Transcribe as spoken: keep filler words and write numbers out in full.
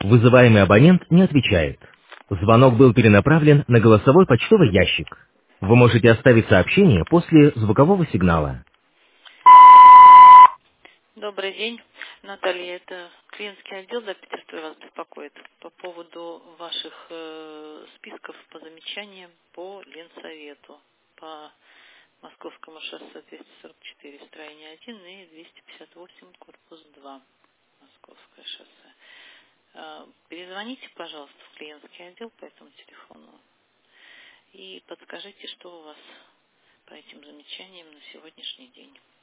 Вызываемый абонент не отвечает. Звонок был перенаправлен на голосовой почтовый ящик. Вы можете оставить сообщение после звукового сигнала. Добрый день, Наталья. Это клиентский отдел запитерства вас беспокоит по поводу ваших э, списков по замечаниям по Ленсовету, по Московскому шоссе двести сорок четыре, строение один и двести пятьдесят восемь, корпус два, Московское шоссе. Э, перезвоните, пожалуйста, в клиентский отдел по этому телефону и подскажите, что у вас по этим замечаниям на сегодняшний день.